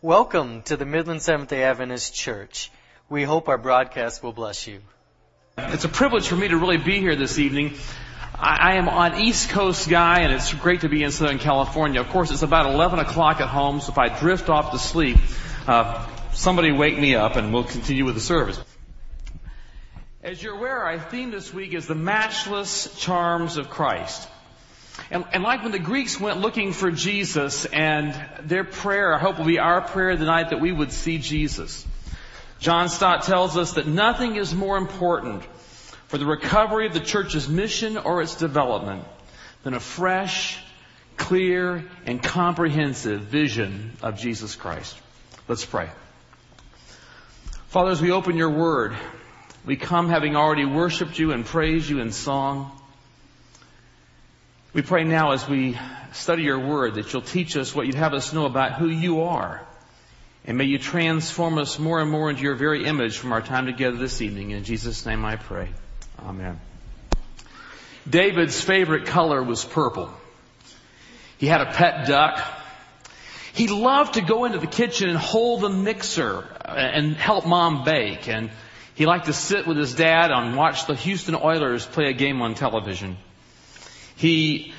Welcome to the Midland Seventh-day Adventist Church. We hope our broadcast will bless you. It's a privilege for me to really be here this evening. I am an East Coast guy, and it's great to be in Southern California. Of course, it's about 11 o'clock at home, so if I drift off to sleep, somebody wake me up and we'll continue with the service. As you're aware, our theme this week is the matchless charms of Christ. And like when the Greeks went looking for Jesus, and their prayer, I hope will be our prayer tonight, that we would see Jesus. John Stott tells us that nothing is more important for the recovery of the church's mission or its development than a fresh, clear, and comprehensive vision of Jesus Christ. Let's pray. Father, as we open your word, we come having already worshiped you and praised you in song. We pray now as we study your word that you'll teach us what you'd have us know about who you are. And may you transform us more and more into your very image from our time together this evening. In Jesus' name I pray. Amen. David's favorite color was purple. He had a pet duck. He loved to go into the kitchen and hold the mixer and help Mom bake. And he liked to sit with his dad and watch the Houston Oilers play a game on television. He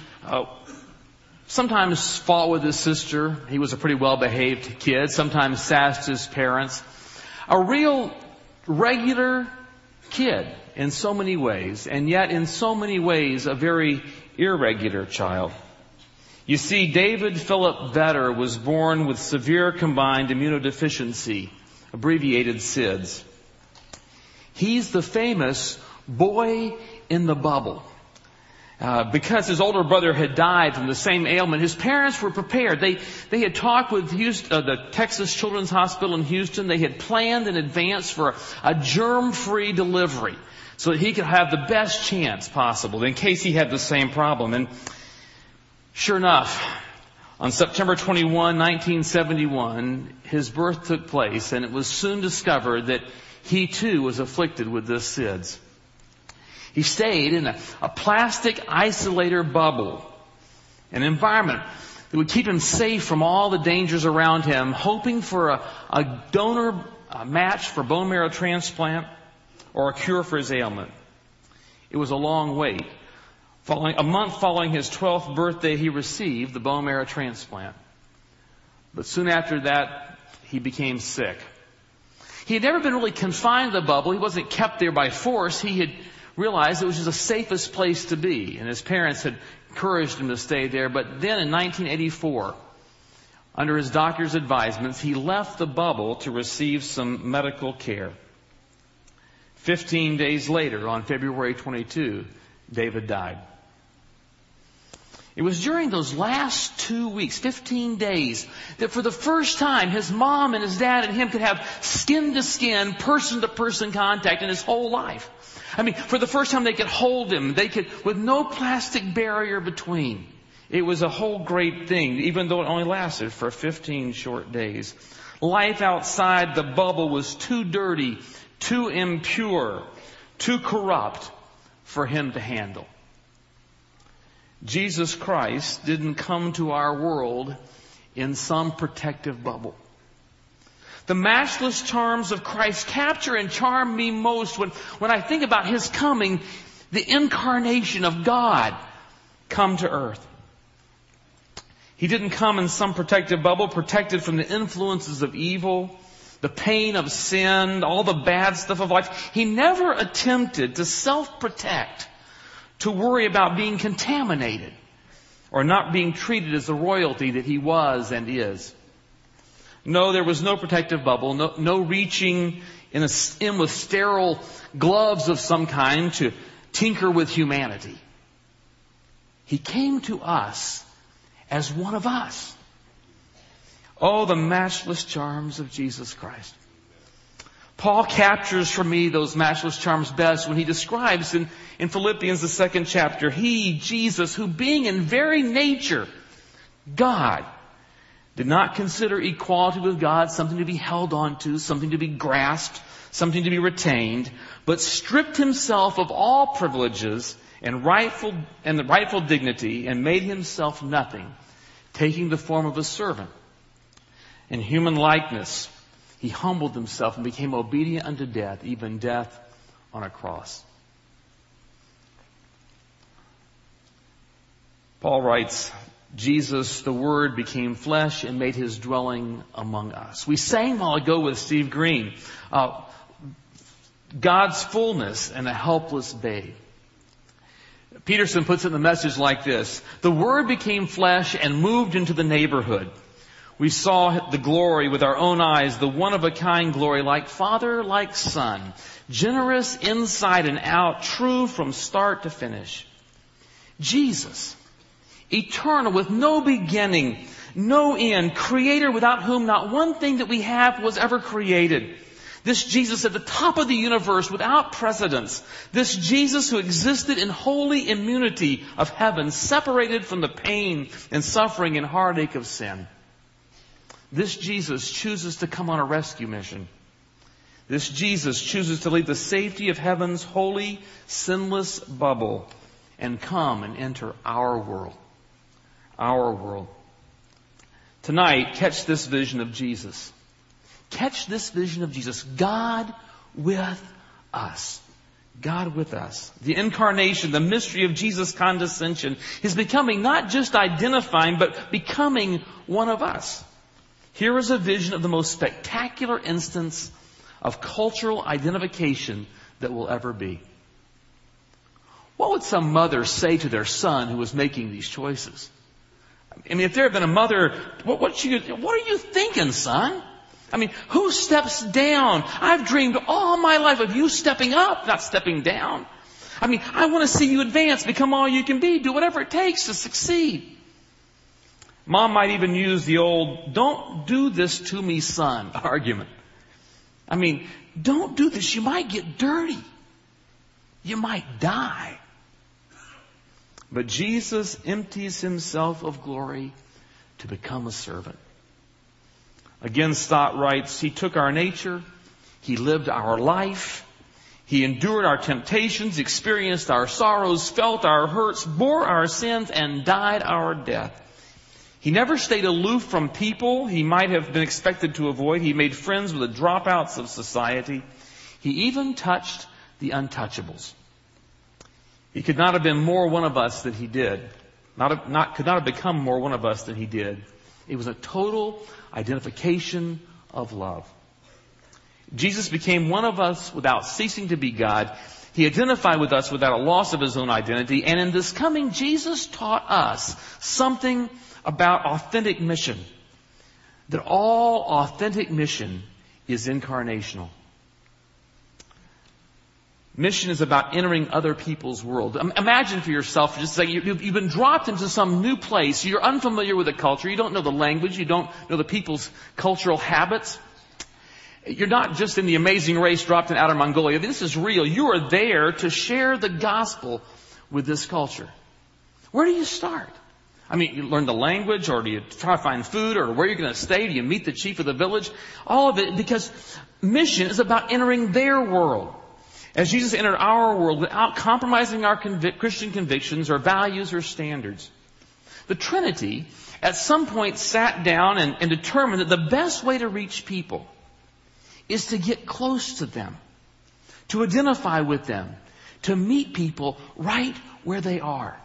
sometimes fought with his sister. He was a pretty well-behaved kid. Sometimes sassed his parents. A real regular kid in so many ways, and yet in so many ways a very irregular child. You see, David Philip Vedder was born with severe combined immunodeficiency, abbreviated SIDS. He's the famous boy in the bubble. Because his older brother had died from the same ailment, his parents were prepared. They had talked with the Texas Children's Hospital in Houston. They had planned in advance for a germ-free delivery so that he could have the best chance possible in case he had the same problem. And sure enough, on September 21, 1971, his birth took place, and it was soon discovered that he too was afflicted with this SIDS. He stayed in a plastic isolator bubble, an environment that would keep him safe from all the dangers around him, hoping for a donor match for bone marrow transplant or a cure for his ailment. It was a long wait. A month following his 12th birthday, he received the bone marrow transplant. But soon after that, he became sick. He had never been really confined to the bubble. He wasn't kept there by force. He had realized it was just the safest place to be, and his parents had encouraged him to stay there. But then in 1984, under his doctor's advisements, he left the bubble to receive some medical care. 15 days later, on February 22, David died. It was during those last 2 weeks, 15 days, that for the first time his mom and his dad and him could have skin-to-skin, person-to-person contact in his whole life. I mean, for the first time they could hold him. They could, with no plastic barrier between. It was a whole great thing, even though it only lasted for 15 short days. Life outside the bubble was too dirty, too impure, too corrupt for him to handle. Jesus Christ didn't come to our world in some protective bubble. The matchless charms of Christ capture and charm me most when I think about His coming, the incarnation of God come to earth. He didn't come in some protective bubble, protected from the influences of evil, the pain of sin, all the bad stuff of life. He never attempted to self-protect, to worry about being contaminated or not being treated as the royalty that He was and is. No, there was no protective bubble, no reaching in with sterile gloves of some kind to tinker with humanity. He came to us as one of us. Oh, the matchless charms of Jesus Christ. Paul captures for me those matchless charms best when he describes in Philippians, the 2nd chapter, He, Jesus, who being in very nature God, did not consider equality with God something to be held on to, something to be grasped, something to be retained, but stripped Himself of all privileges and the rightful dignity and made Himself nothing, taking the form of a servant In human likeness, He humbled Himself and became obedient unto death, even death on a cross. Paul writes, Jesus, the Word, became flesh and made His dwelling among us. We sang a while ago with Steve Green, God's fullness and a helpless babe. Peterson puts it in the message like this: the Word became flesh and moved into the neighborhood. We saw the glory with our own eyes, the one-of-a-kind glory, like Father, like Son, generous inside and out, true from start to finish. Jesus, eternal, with no beginning, no end, Creator without whom not one thing that we have was ever created. This Jesus at the top of the universe without precedence. This Jesus who existed in holy immunity of heaven, separated from the pain and suffering and heartache of sin. This Jesus chooses to come on a rescue mission. This Jesus chooses to leave the safety of heaven's holy, sinless bubble and come and enter our world. Our world. Tonight, catch this vision of Jesus. Catch this vision of Jesus. God with us. God with us. The incarnation, the mystery of Jesus' condescension, is becoming not just identifying, but becoming one of us. Here is a vision of the most spectacular instance of cultural identification that will ever be. What would some mother say to their son who was making these choices? I mean, if there had been a mother, what are you thinking, son? I mean, who steps down? I've dreamed all my life of you stepping up, not stepping down. I mean, I want to see you advance, become all you can be, do whatever it takes to succeed. Mom might even use the old, "don't do this to me, son," argument. I mean, don't do this. You might get dirty. You might die. But Jesus empties Himself of glory to become a servant. Again, Stott writes, He took our nature, He lived our life, He endured our temptations, experienced our sorrows, felt our hurts, bore our sins, and died our death. He never stayed aloof from people He might have been expected to avoid. He made friends with the dropouts of society. He even touched the untouchables. He could not have been more one of us than He did. Could not have become more one of us than He did. It was a total identification of love. Jesus became one of us without ceasing to be God. He identified with us without a loss of His own identity. And in this coming, Jesus taught us something about authentic mission. That all authentic mission is incarnational. Mission is about entering other people's world. Imagine for yourself, just saying you've been dropped into some new place. You're unfamiliar with the culture. You don't know the language. You don't know the people's cultural habits. You're not just in the Amazing Race dropped in outer Mongolia. This is real. You are there to share the gospel with this culture. Where do you start? I mean, you learn the language, or do you try to find food, or where you're going to stay? Do you meet the chief of the village? All of it, because mission is about entering their world. As Jesus entered our world without compromising our Christian convictions or values or standards. The Trinity at some point sat down and determined that the best way to reach people is to get close to them, to identify with them, to meet people right where they are.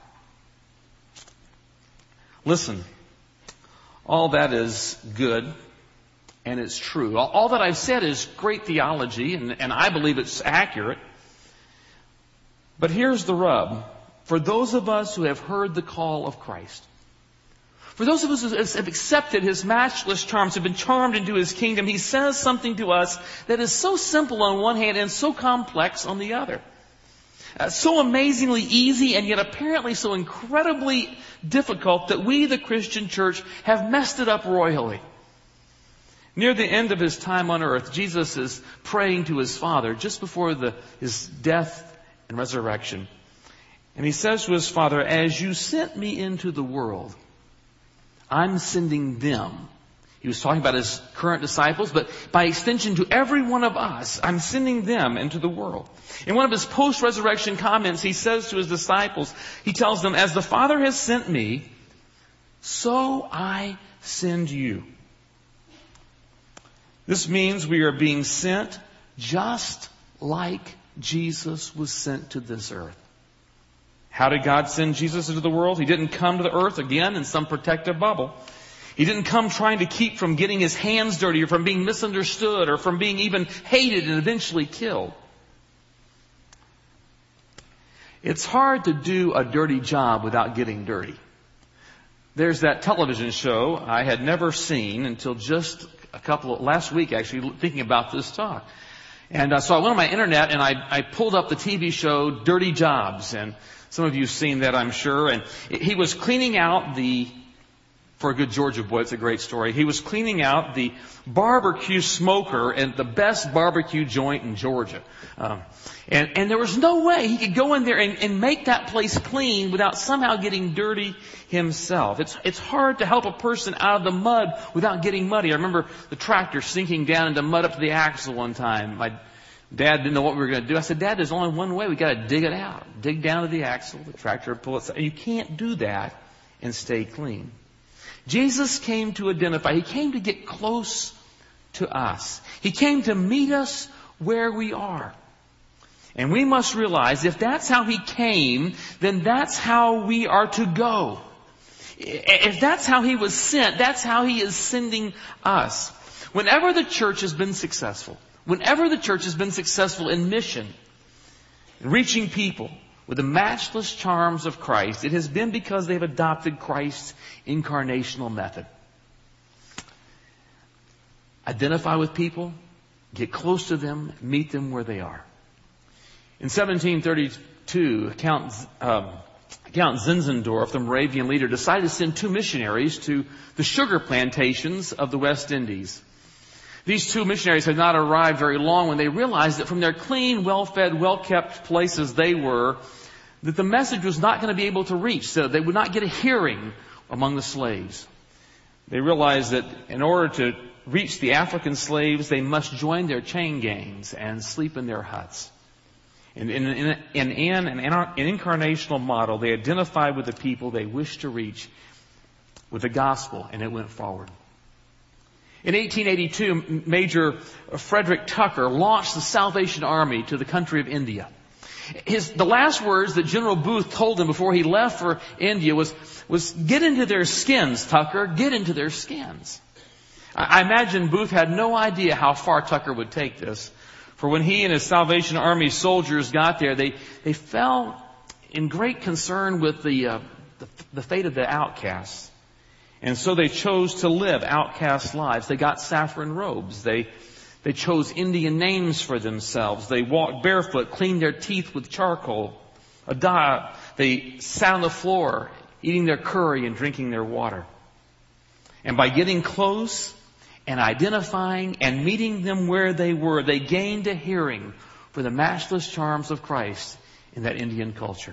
Listen, all that is good and it's true. All that I've said is great theology, and I believe it's accurate. But here's the rub. For those of us who have heard the call of Christ, for those of us who have accepted His matchless charms, have been charmed into His kingdom, He says something to us that is so simple on one hand and so complex on the other. So amazingly easy and yet apparently so incredibly difficult that we, the Christian church, have messed it up royally. Near the end of His time on earth, Jesus is praying to His Father just before His death and resurrection. And He says to His Father, "As you sent me into the world, I'm sending them." He was talking about His current disciples, but by extension to every one of us, I'm sending them into the world. In one of His post-resurrection comments, He says to His disciples, He tells them, "As the Father has sent me, so I send you." This means we are being sent just like Jesus was sent to this earth. How did God send Jesus into the world? He didn't come to the earth again in some protective bubble. He didn't come trying to keep from getting his hands dirty or from being misunderstood or from being even hated and eventually killed. It's hard to do a dirty job without getting dirty. There's that television show I had never seen until just last week actually, thinking about this talk. And so I went on my internet and I pulled up the TV show Dirty Jobs. And some of you have seen that, I'm sure. And he was cleaning out for a good Georgia boy, it's a great story. He was cleaning out the barbecue smoker at the best barbecue joint in Georgia. And there was no way he could go in there and make that place clean without somehow getting dirty himself. It's hard to help a person out of the mud without getting muddy. I remember the tractor sinking down into mud up to the axle one time. My dad didn't know what we were going to do. I said, Dad, there's only one way. We got to dig it out. Dig down to the axle. The tractor pull it. You can't do that and stay clean. Jesus came to identify. He came to get close to us. He came to meet us where we are. And we must realize if that's how He came, then that's how we are to go. If that's how He was sent, that's how He is sending us. Whenever the church has been successful in mission, in reaching people with the matchless charms of Christ, it has been because they've adopted Christ's incarnational method. Identify with people, get close to them, meet them where they are. In 1732, Count Zinzendorf, the Moravian leader, decided to send 2 missionaries to the sugar plantations of the West Indies. These 2 missionaries had not arrived very long when they realized that from their clean, well-fed, well-kept places they were, that the message was not going to be able to reach, so they would not get a hearing among the slaves. They realized that in order to reach the African slaves, they must join their chain gangs and sleep in their huts. And in an incarnational model, they identified with the people they wished to reach with the gospel, and it went forward. In 1882, Major Frederick Tucker launched the Salvation Army to the country of India. The last words that General Booth told him before he left for India was get into their skins, Tucker, get into their skins. I imagine Booth had no idea how far Tucker would take this. For when he and his Salvation Army soldiers got there, they fell in great concern with the fate of the outcasts. And so they chose to live outcast lives. They got saffron robes. They chose Indian names for themselves. They walked barefoot, cleaned their teeth with charcoal. They sat on the floor, eating their curry and drinking their water. And by getting close and identifying and meeting them where they were, they gained a hearing for the matchless charms of Christ in that Indian culture.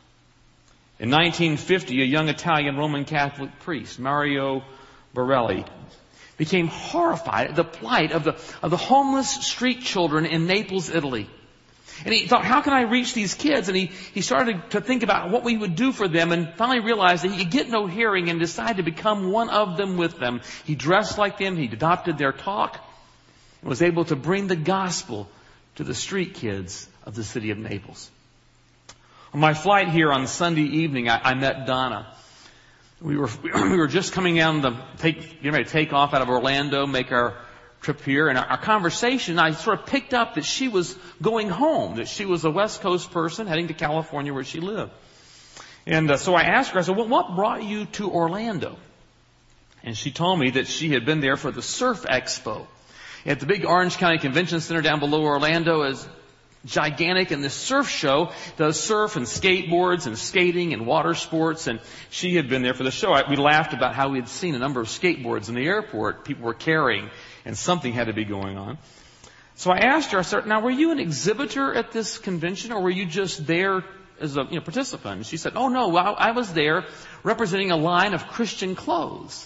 In 1950, a young Italian Roman Catholic priest, Mario Borelli, became horrified at the plight of the homeless street children in Naples, Italy. And he thought, how can I reach these kids? And he started to think about what we would do for them, and finally realized that he could get no hearing and decided to become one of them with them. He dressed like them. He adopted their talk and was able to bring the gospel to the street kids of the city of Naples. On my flight here on Sunday evening, I met Donna. We were just coming out getting ready to take off out of Orlando, make our trip here. And our conversation, I sort of picked up that she was going home, that she was a West Coast person heading to California where she lived. And so I asked her, I said, well, what brought you to Orlando? And she told me that she had been there for the Surf Expo at the big Orange County Convention Center down below Orlando. Is gigantic, and this surf show does surf and skateboards and skating and water sports, and she had been there for the show. We laughed about how we had seen a number of skateboards in the airport people were carrying, and something had to be going on. So I asked her, I said, now were you an exhibitor at this convention, or were you just there as a participant? And she said, oh no, I was there representing a line of Christian clothes.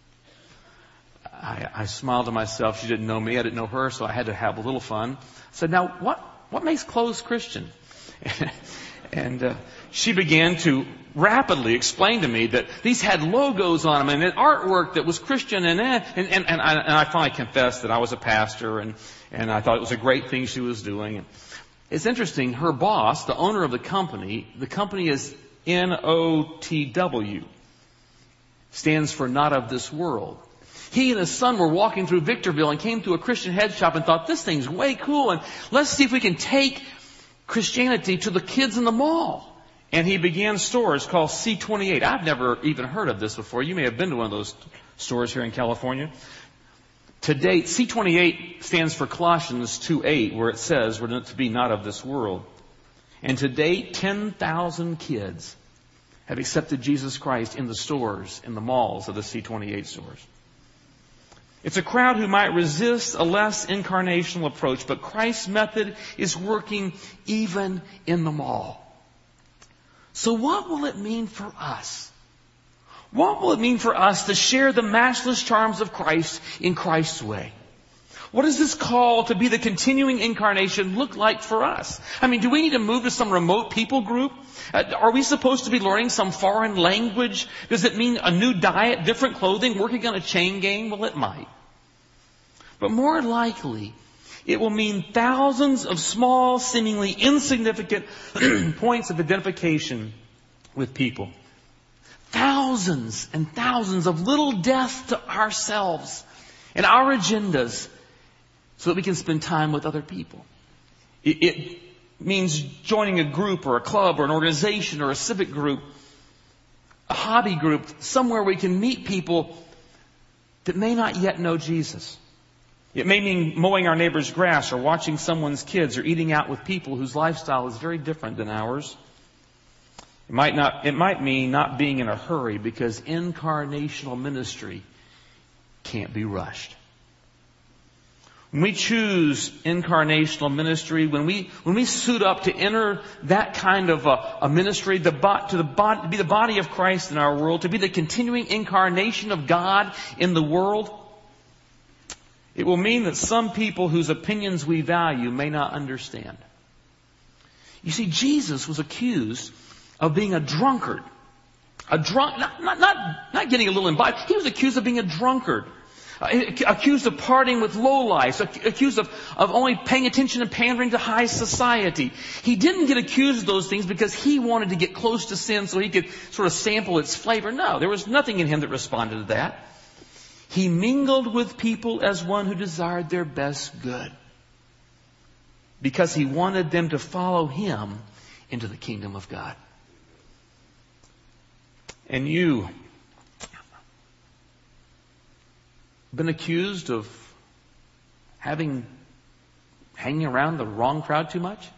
I smiled to myself. She didn't know me, I didn't know her, so I had to have a little fun. I said, now what makes clothes Christian? And she began to rapidly explain to me that these had logos on them and an artwork that was Christian and I finally confessed that I was a pastor and I thought it was a great thing she was doing. It's interesting, her boss, the owner of the company is NOTW, stands for Not of This World. He and his son were walking through Victorville and came to a Christian head shop and thought, this thing's way cool, and let's see if we can take Christianity to the kids in the mall. And he began stores called C28. I've never even heard of this before. You may have been to one of those stores here in California. To date, C28 stands for Colossians 2:8, where it says we're to be not of this world. And to date, 10,000 kids have accepted Jesus Christ in the stores, in the malls of the C28 stores. It's a crowd who might resist a less incarnational approach, but Christ's method is working even in the mall. So what will it mean for us? What will it mean for us to share the matchless charms of Christ in Christ's way? What does this call to be the continuing incarnation look like for us? I mean, do we need to move to some remote people group? Are we supposed to be learning some foreign language? Does it mean a new diet, different clothing, working on a chain gang? Well, it might. But more likely, it will mean thousands of small, seemingly insignificant points of identification with people. Thousands and thousands of little deaths to ourselves and our agendas so that we can spend time with other people. It means joining a group or a club or an organization or a civic group, a hobby group, somewhere we can meet people that may not yet know Jesus. It may mean mowing our neighbor's grass or watching someone's kids or eating out with people whose lifestyle is very different than ours. It might mean not being in a hurry because incarnational ministry can't be rushed. When we choose incarnational ministry, when we suit up to enter that kind of a ministry, to be the body of Christ in our world, to be the continuing incarnation of God in the world, it will mean that some people whose opinions we value may not understand. You see, Jesus was accused of being a drunkard. Not getting a little imbibed. He was accused of being a drunkard. Accused of partying with lowlifes. Accused of only paying attention and pandering to high society. He didn't get accused of those things because he wanted to get close to sin so he could sort of sample its flavor. No, there was nothing in him that responded to that. He mingled with people as one who desired their best good, because he wanted them to follow him into the kingdom of God. And you been accused of hanging around the wrong crowd too much?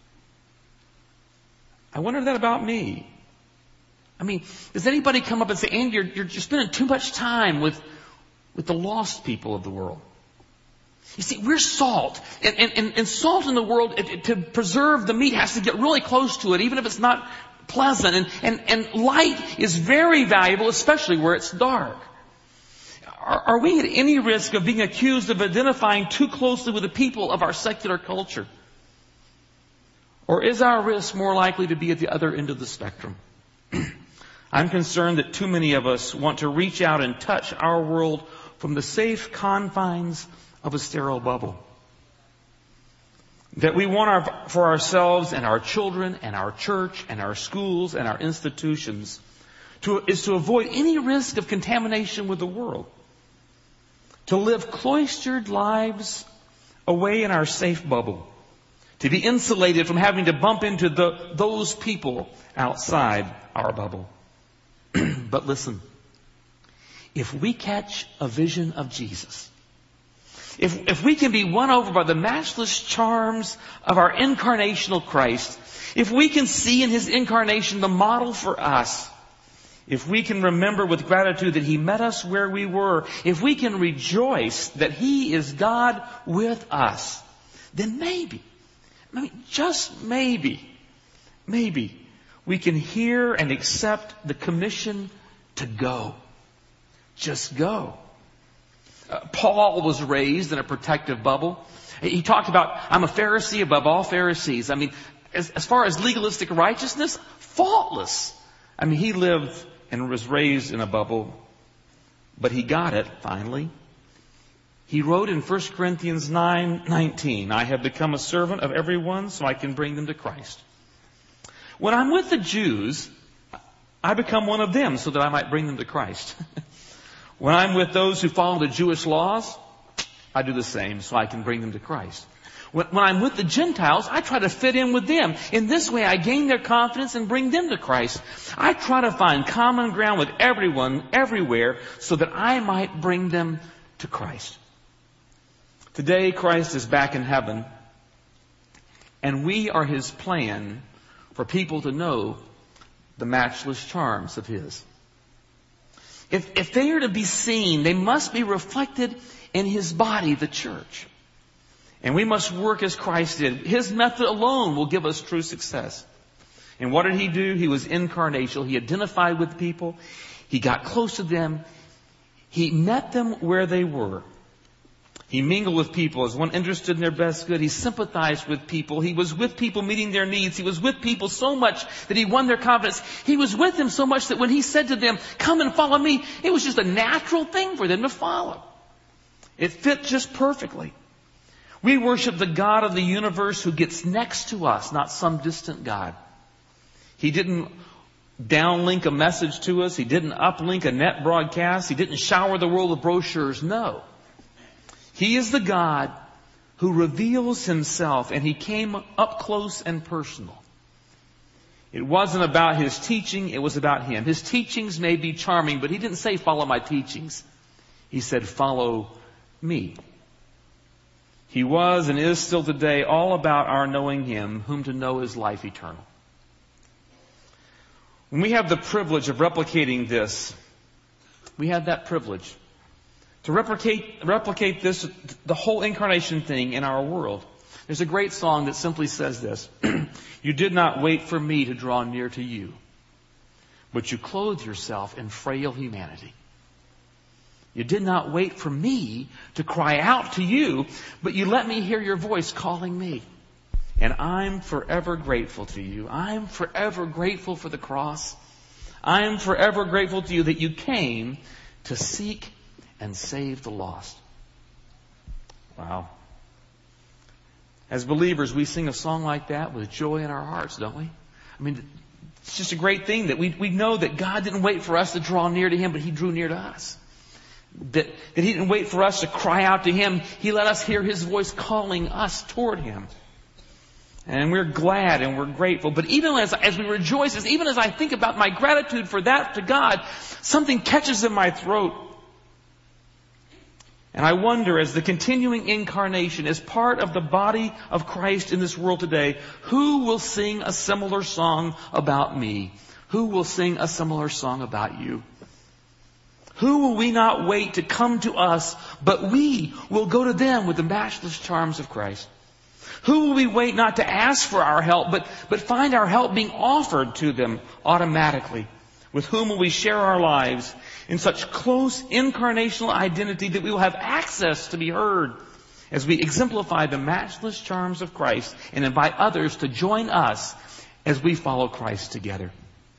I wonder that about me. I mean, does anybody come up and say, Andy, you're spending too much time with the lost people of the world? You see, we're salt. And salt in the world, to preserve the meat, has to get really close to it, even if it's not pleasant. And light is very valuable, especially where it's dark. Are we at any risk of being accused of identifying too closely with the people of our secular culture? Or is our risk more likely to be at the other end of the spectrum? I'm concerned that too many of us want to reach out and touch our world from the safe confines of a sterile bubble. That we want for ourselves and our children and our church and our schools and our institutions is to avoid any risk of contamination with the world. To live cloistered lives away in our safe bubble. To be insulated from having to bump into those people outside our bubble. But listen, if we catch a vision of Jesus, if we can be won over by the matchless charms of our incarnational Christ, if we can see in His incarnation the model for us, if we can remember with gratitude that He met us where we were, if we can rejoice that He is God with us, then maybe, just maybe, we can hear and accept the commission to go. Just go. Paul was raised in a protective bubble. He talked about, I'm a Pharisee above all Pharisees. I mean, as far as legalistic righteousness, faultless. I mean, he lived and was raised in a bubble, but he got it finally. He wrote in 1 Corinthians 9:19, I have become a servant of everyone so I can bring them to Christ. When I'm with the Jews, I become one of them so that I might bring them to Christ. When I'm with those who follow the Jewish laws, I do the same so I can bring them to Christ. When I'm with the Gentiles, I try to fit in with them. In this way, I gain their confidence and bring them to Christ. I try to find common ground with everyone, everywhere, so that I might bring them to Christ. Today, Christ is back in heaven, and we are His plan for people to know the matchless charms of His. If they are to be seen, they must be reflected in His body, the church. And we must work as Christ did. His method alone will give us true success. And what did He do? He was incarnational. He identified with people. He got close to them. He met them where they were. He mingled with people as one interested in their best good. He sympathized with people. He was with people meeting their needs. He was with people so much that He won their confidence. He was with them so much that when He said to them, come and follow me, it was just a natural thing for them to follow. It fit just perfectly. We worship the God of the universe who gets next to us, not some distant God. He didn't downlink a message to us. He didn't uplink a net broadcast. He didn't shower the world with brochures. No. He is the God who reveals Himself, and He came up close and personal. It wasn't about His teaching, it was about Him. His teachings may be charming, but He didn't say, follow my teachings. He said, follow me. He was and is still today all about our knowing Him, whom to know is life eternal. When we have the privilege of replicating this, we have that privilege to replicate this, the whole incarnation thing in our world. There's a great song that simply says this. You did not wait for me to draw near to you, but you clothed yourself in frail humanity. You did not wait for me to cry out to you, but you let me hear your voice calling me. And I'm forever grateful to you. I'm forever grateful for the cross. I'm forever grateful to you that you came to seek and save the lost. Wow. As believers, we sing a song like that with joy in our hearts, don't we? I mean, it's just a great thing that we know that God didn't wait for us to draw near to Him, but He drew near to us. That He didn't wait for us to cry out to Him. He let us hear His voice calling us toward Him. And we're glad and we're grateful. But even as we rejoice, even as I think about my gratitude for that to God, something catches in my throat. And I wonder, as the continuing incarnation is part of the body of Christ in this world today, who will sing a similar song about me? Who will sing a similar song about you? Who will we not wait to come to us, but we will go to them with the matchless charms of Christ? Who will we wait not to ask for our help, but find our help being offered to them automatically? With whom will we share our lives in such close incarnational identity that we will have access to be heard as we exemplify the matchless charms of Christ and invite others to join us as we follow Christ together?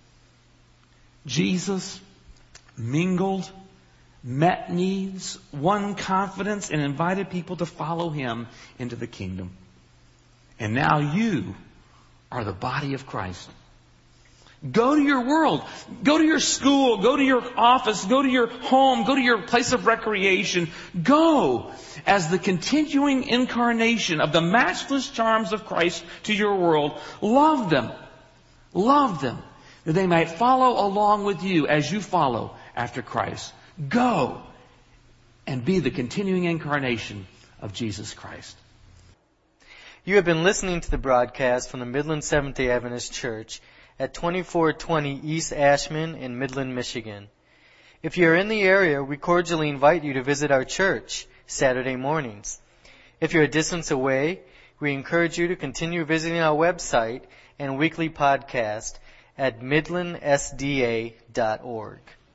Jesus mingled, met needs, won confidence, and invited people to follow Him into the kingdom. And now you are the body of Christ. Go to your world. Go to your school. Go to your office. Go to your home. Go to your place of recreation. Go as the continuing incarnation of the matchless charms of Christ to your world. Love them. Love them, that they might follow along with you as you follow after Christ. Go and be the continuing incarnation of Jesus Christ. You have been listening to the broadcast from the Midland Seventh-day Adventist Church at 2420 East Ashman in Midland, Michigan. If you are in the area, we cordially invite you to visit our church Saturday mornings. If you're a distance away, we encourage you to continue visiting our website and weekly podcast at midlandsda.org.